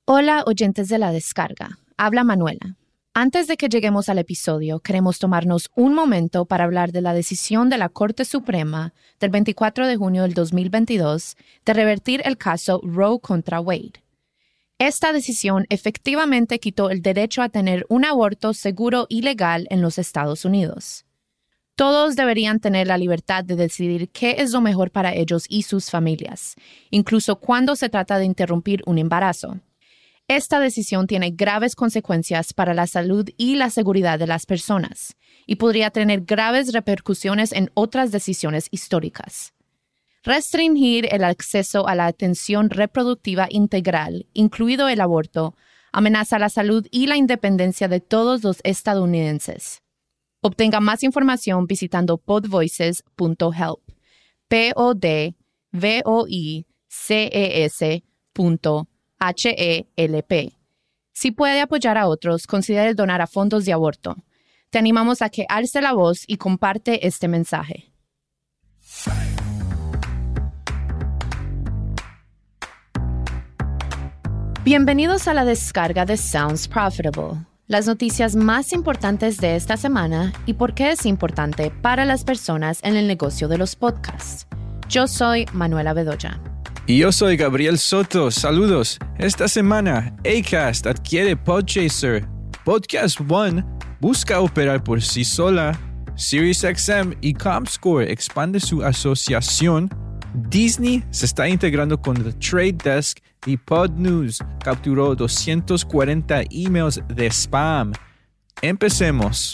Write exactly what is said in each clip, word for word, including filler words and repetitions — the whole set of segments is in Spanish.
Hola, oyentes de La Descarga. Habla Manuela. Antes de que lleguemos al episodio, queremos tomarnos un momento para hablar de la decisión de la Corte Suprema del veinticuatro de junio del dos mil veintidós de revertir el caso Roe contra Wade. Esta decisión efectivamente quitó el derecho a tener un aborto seguro y legal en los Estados Unidos. Todos deberían tener la libertad de decidir qué es lo mejor para ellos y sus familias, incluso cuando se trata de interrumpir un embarazo. Esta decisión tiene graves consecuencias para la salud y la seguridad de las personas y podría tener graves repercusiones en otras decisiones históricas. Restringir el acceso a la atención reproductiva integral, incluido el aborto, amenaza la salud y la independencia de todos los estadounidenses. Obtenga más información visitando podvoices punto help. P O D V O I C E S punto H E L P. Si puede apoyar a otros, considere donar a fondos de aborto. Te animamos a que alce la voz y comparte este mensaje. Bienvenidos a la descarga de Sounds Profitable, las noticias más importantes de esta semana y por qué es importante para las personas en el negocio de los podcasts. Yo soy Manuela Bedoya. Y yo soy Gabriel Soto. Saludos. Esta semana, Acast adquiere Podchaser. Podcast One busca operar por sí sola. SiriusXM y Comscore expande su asociación. Disney se está integrando con The Trade Desk y Podnews capturó doscientos cuarenta emails de spam. Empecemos.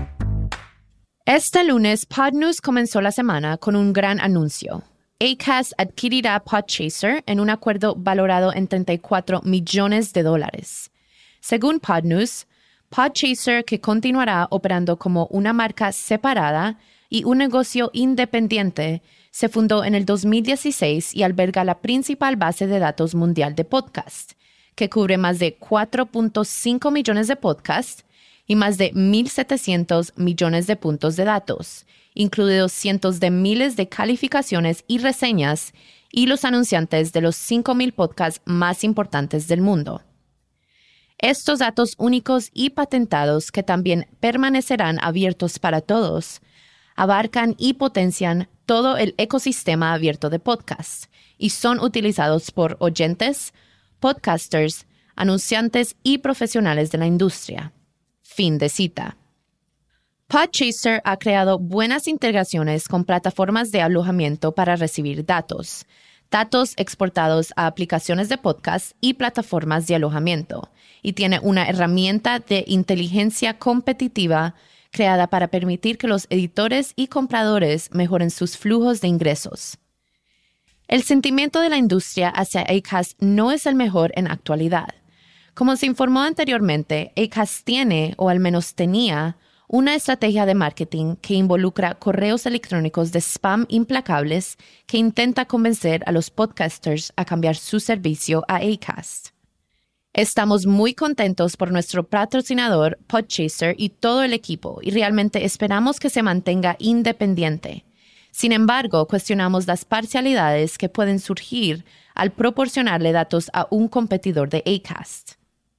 Este lunes, Podnews comenzó la semana con un gran anuncio. Acast adquirirá Podchaser en un acuerdo valorado en treinta y cuatro millones de dólares. Según Podnews, Podchaser, que continuará operando como una marca separada y un negocio independiente, se fundó en el dos mil dieciséis y alberga la principal base de datos mundial de podcast, que cubre más de cuatro punto cinco millones de podcasts y más de mil setecientos millones de puntos de datos, incluidos cientos de miles de calificaciones y reseñas y los anunciantes de los cinco mil podcasts más importantes del mundo. Estos datos únicos y patentados, que también permanecerán abiertos para todos, abarcan y potencian todo el ecosistema abierto de podcasts y son utilizados por oyentes, podcasters, anunciantes y profesionales de la industria. Fin de cita. Podchaser ha creado buenas integraciones con plataformas de alojamiento para recibir datos, datos exportados a aplicaciones de podcast y plataformas de alojamiento, y tiene una herramienta de inteligencia competitiva creada para permitir que los editores y compradores mejoren sus flujos de ingresos. El sentimiento de la industria hacia Acast no es el mejor en actualidad. Como se informó anteriormente, Acast tiene, o al menos tenía, una estrategia de marketing que involucra correos electrónicos de spam implacables que intenta convencer a los podcasters a cambiar su servicio a Acast. Estamos muy contentos por nuestro patrocinador Podchaser y todo el equipo y realmente esperamos que se mantenga independiente. Sin embargo, cuestionamos las parcialidades que pueden surgir al proporcionarle datos a un competidor de Acast.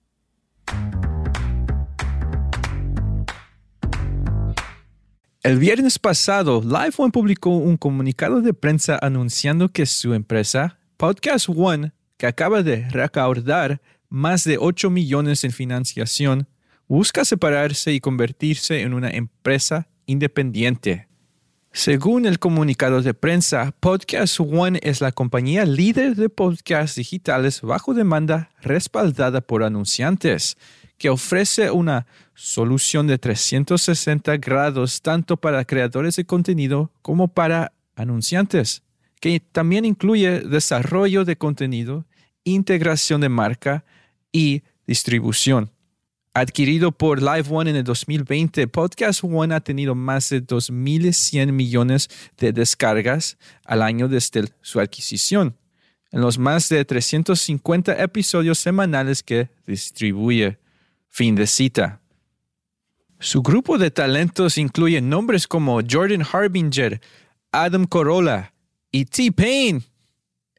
El viernes pasado, LiveOne publicó un comunicado de prensa anunciando que su empresa, Podcast One, que acaba de recaudar más de ocho millones en financiación, busca separarse y convertirse en una empresa independiente. Según el comunicado de prensa, Podcast One es la compañía líder de podcasts digitales bajo demanda respaldada por anunciantes, que ofrece una solución de trescientos sesenta grados tanto para creadores de contenido como para anunciantes, que también incluye desarrollo de contenido, integración de marca y distribución. Adquirido por LiveOne en el dos mil veinte, Podcast One ha tenido más de dos mil cien millones de descargas al año desde su adquisición, en los más de trescientos cincuenta episodios semanales que distribuye. Fin de cita. Su grupo de talentos incluye nombres como Jordan Harbinger, Adam Carolla y T-Pain.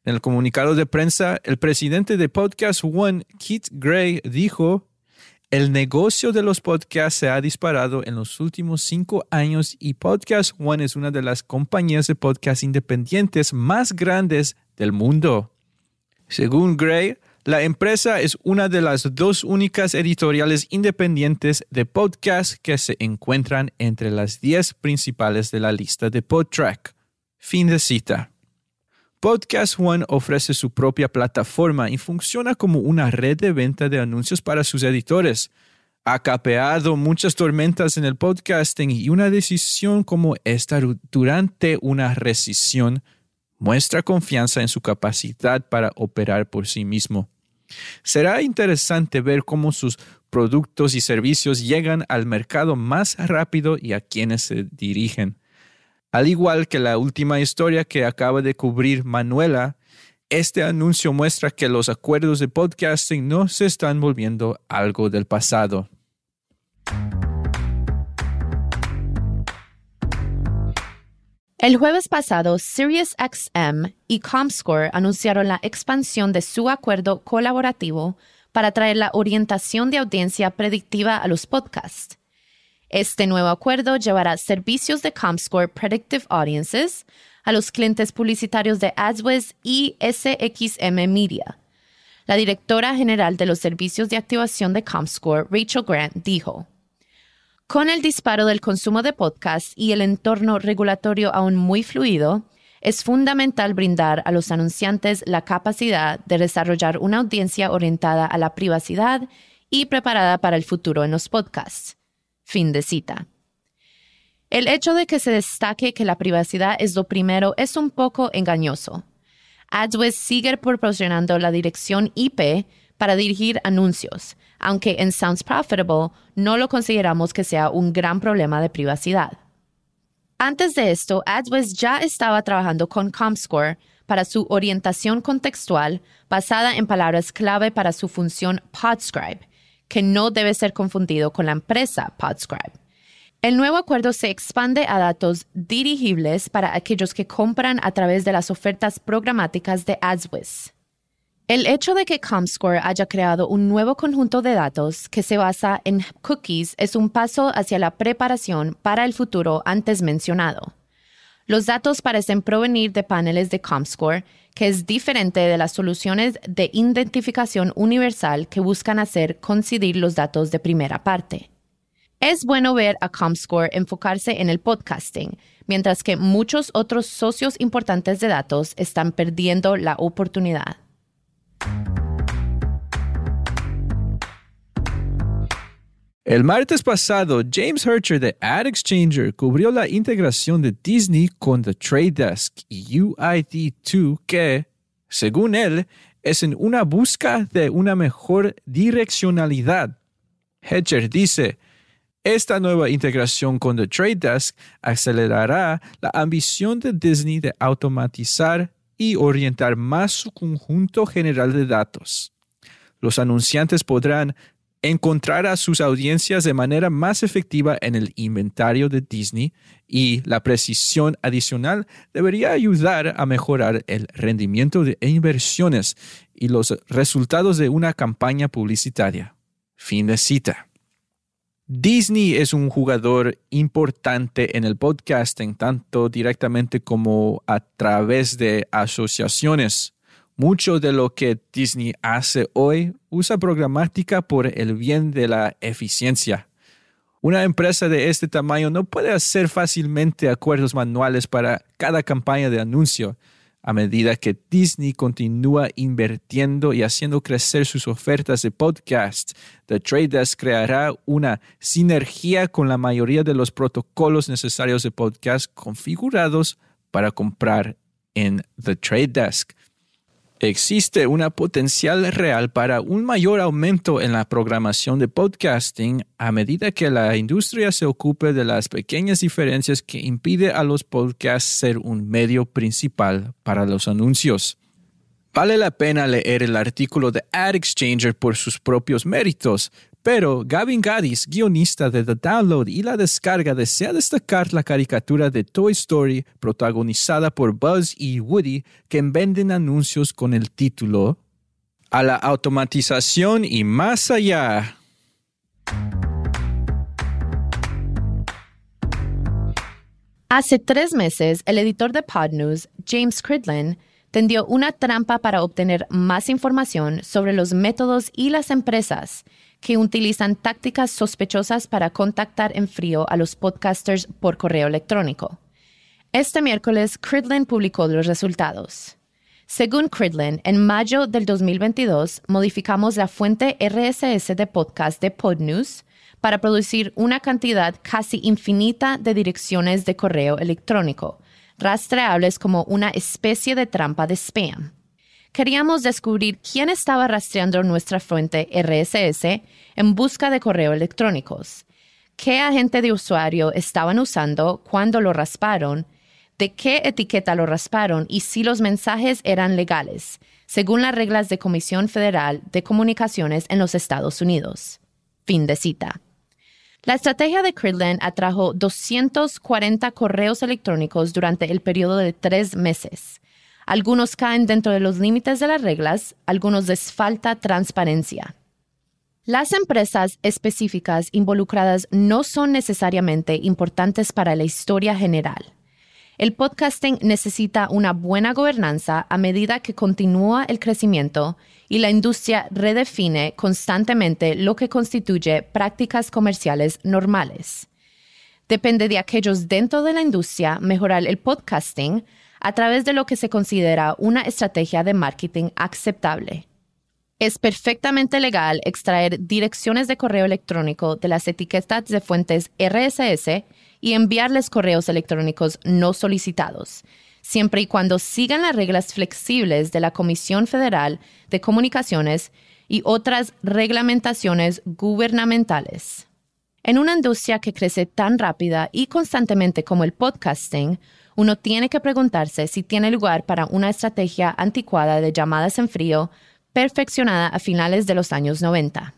En el comunicado de prensa, el presidente de Podcast One, Keith Gray, dijo: el negocio de los podcasts se ha disparado en los últimos cinco años y Podcast One es una de las compañías de podcast independientes más grandes del mundo. Según Gray, la empresa es una de las dos únicas editoriales independientes de podcast que se encuentran entre las diez principales de la lista de PodTrack. Fin de cita. Podcast One ofrece su propia plataforma y funciona como una red de venta de anuncios para sus editores. Ha capeado muchas tormentas en el podcasting y una decisión como esta durante una recesión muestra confianza en su capacidad para operar por sí mismo. Será interesante ver cómo sus productos y servicios llegan al mercado más rápido y a quienes se dirigen. Al igual que la última historia que acaba de cubrir Manuela, este anuncio muestra que los acuerdos de podcasting no se están volviendo algo del pasado. El jueves pasado, SiriusXM y Comscore anunciaron la expansión de su acuerdo colaborativo para traer la orientación de audiencia predictiva a los podcasts. Este nuevo acuerdo llevará servicios de Comscore Predictive Audiences a los clientes publicitarios de AdsWizz y S X M Media. La directora general de los servicios de activación de Comscore, Rachel Grant, dijo: con el disparo del consumo de podcasts y el entorno regulatorio aún muy fluido, es fundamental brindar a los anunciantes la capacidad de desarrollar una audiencia orientada a la privacidad y preparada para el futuro en los podcasts. Fin de cita. El hecho de que se destaque que la privacidad es lo primero es un poco engañoso. AdsWizz sigue proporcionando la dirección I P para dirigir anuncios, aunque en Sounds Profitable no lo consideramos que sea un gran problema de privacidad. Antes de esto, AdsWizz ya estaba trabajando con Comscore para su orientación contextual basada en palabras clave para su función Podscribe, que no debe ser confundido con la empresa Podscribe. El nuevo acuerdo se expande a datos dirigibles para aquellos que compran a través de las ofertas programáticas de AdsWizz. El hecho de que Comscore haya creado un nuevo conjunto de datos que se basa en cookies es un paso hacia la preparación para el futuro antes mencionado. Los datos parecen provenir de paneles de Comscore, que es diferente de las soluciones de identificación universal que buscan hacer coincidir los datos de primera parte. Es bueno ver a Comscore enfocarse en el podcasting, mientras que muchos otros socios importantes de datos están perdiendo la oportunidad. El martes pasado, James Hercher de AdExchanger cubrió la integración de Disney con The Trade Desk y U I D dos que, según él, es en una busca de una mejor direccionalidad. Hercher dice: esta nueva integración con The Trade Desk acelerará la ambición de Disney de automatizar y orientar más su conjunto general de datos. Los anunciantes podrán encontrar a sus audiencias de manera más efectiva en el inventario de Disney y la precisión adicional debería ayudar a mejorar el rendimiento de inversiones y los resultados de una campaña publicitaria. Fin de cita. Disney es un jugador importante en el podcasting, tanto directamente como a través de asociaciones. Mucho de lo que Disney hace hoy usa programática por el bien de la eficiencia. Una empresa de este tamaño no puede hacer fácilmente acuerdos manuales para cada campaña de anuncio. A medida que Disney continúa invirtiendo y haciendo crecer sus ofertas de podcast, The Trade Desk creará una sinergia con la mayoría de los protocolos necesarios de podcast configurados para comprar en The Trade Desk. Existe una potencial real para un mayor aumento en la programación de podcasting a medida que la industria se ocupe de las pequeñas diferencias que impiden a los podcasts ser un medio principal para los anuncios. Vale la pena leer el artículo de AdExchanger por sus propios méritos, Pero Gavin Gaddis, guionista de The Download y La Descarga, desea destacar la caricatura de Toy Story protagonizada por Buzz y Woody que venden anuncios con el título A la automatización y más allá. Hace tres meses, el editor de Podnews, James Cridland, tendió una trampa para obtener más información sobre los métodos y las empresas que utilizan tácticas sospechosas para contactar en frío a los podcasters por correo electrónico. Este miércoles, Cridland publicó los resultados. Según Cridland, en mayo del dos mil veintidós, modificamos la fuente R S S de podcast de Podnews para producir una cantidad casi infinita de direcciones de correo electrónico, rastreables como una especie de trampa de spam. Queríamos descubrir quién estaba rastreando nuestra fuente R S S en busca de correos electrónicos, qué agente de usuario estaban usando cuando lo rasparon, de qué etiqueta lo rasparon y si los mensajes eran legales, según las reglas de Comisión Federal de Comunicaciones en los Estados Unidos. Fin de cita. La estrategia de Cridland atrajo doscientos cuarenta correos electrónicos durante el periodo de tres meses. Algunos caen dentro de los límites de las reglas, algunos les falta transparencia. Las empresas específicas involucradas no son necesariamente importantes para la historia general. El podcasting necesita una buena gobernanza a medida que continúa el crecimiento y la industria redefine constantemente lo que constituye prácticas comerciales normales. Depende de aquellos dentro de la industria mejorar el podcasting a través de lo que se considera una estrategia de marketing aceptable. Es perfectamente legal extraer direcciones de correo electrónico de las etiquetas de fuentes R S S y enviarles correos electrónicos no solicitados, siempre y cuando sigan las reglas flexibles de la Comisión Federal de Comunicaciones y otras reglamentaciones gubernamentales. En una industria que crece tan rápida y constantemente como el podcasting, uno tiene que preguntarse si tiene lugar para una estrategia anticuada de llamadas en frío perfeccionada a finales de los años noventa.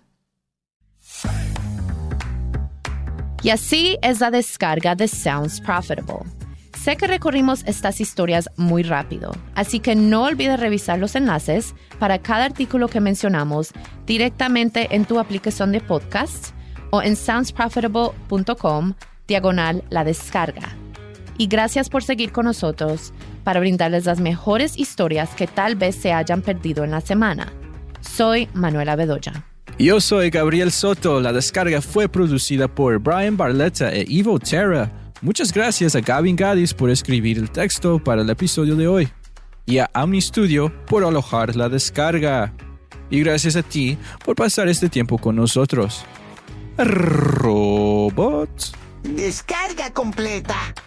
Y así es la descarga de Sounds Profitable. Sé que recorrimos estas historias muy rápido, así que no olvides revisar los enlaces para cada artículo que mencionamos directamente en tu aplicación de podcast o en soundsprofitable punto com diagonal la descarga. Y gracias por seguir con nosotros para brindarles las mejores historias que tal vez se hayan perdido en la semana. Soy Manuela Bedoya. Yo soy Gabriel Soto. La descarga fue producida por Brian Barletta e Ivo Terra. Muchas gracias a Gavin Gaddis por escribir el texto para el episodio de hoy. Y a Omni Studio por alojar la descarga. Y gracias a ti por pasar este tiempo con nosotros. Robots. Descarga completa.